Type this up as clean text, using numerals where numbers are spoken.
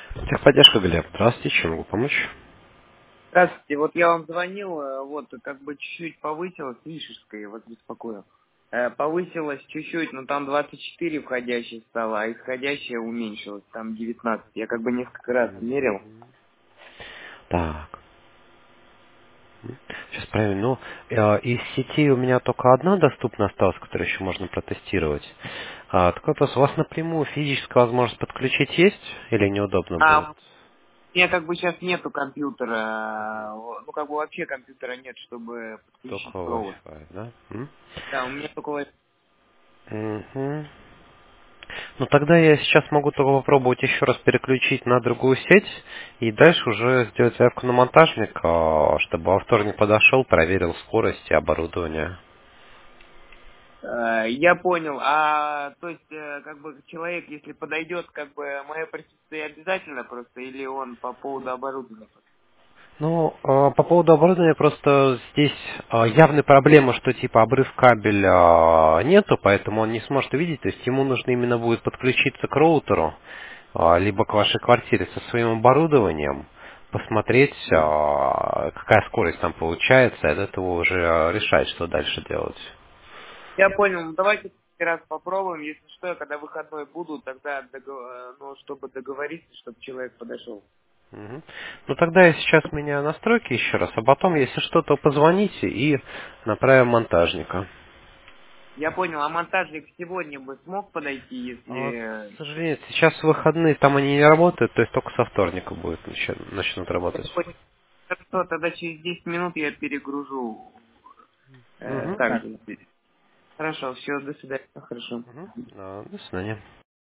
Техподдержка, Глеб. Здравствуйте, чем могу помочь? Здравствуйте, вот я вам звонил, вот как бы чуть-чуть повысилось, Рижская, я вас беспокою. Повысилось чуть-чуть, но там 24 входящих стало, а исходящее уменьшилось, там 19. Я как бы несколько раз мерил. Так, сейчас проверим. Ну, из сети у меня только одна доступна осталась, которую еще можно протестировать. Такой вопрос. У вас напрямую физическая возможность подключить есть или неудобно будет? А у меня как бы сейчас нету компьютера, ну как бы вообще компьютера нет, чтобы Только подключить провод. Wi-Fi, да? Да, у меня только Мгм. Ну тогда я сейчас могу только попробовать еще раз переключить на другую сеть и дальше уже сделать заявку на монтажник, чтобы во вторник подошел, проверил скорость и оборудование. Я понял. А то есть, как бы человек, если подойдет, как бы мое присутствие обязательно просто, или он по поводу оборудования? Ну, по поводу оборудования, просто здесь явной проблемы, что типа обрыв кабеля нету, поэтому он не сможет увидеть, то есть ему нужно именно будет подключиться к роутеру, либо к вашей квартире со своим оборудованием, посмотреть, какая скорость там получается, и от этого уже решать, что дальше делать. Я понял. Ну, давайте раз попробуем. Если что, когда выходной буду, тогда ну, чтобы договориться, чтобы человек подошел. Мгм. Ну тогда я сейчас меняю настройки еще раз, а потом, если что-то, позвоните и направим монтажника. Я понял. А монтажник сегодня бы смог подойти, К если... сожалению, сейчас выходные, там они не работают, то есть только со вторника будет начнут Я работать. понял. Хорошо, тогда через 10 минут я перегружу. Угу. Так же. Хорошо, все, до свидания. Хорошо. Угу. До свидания.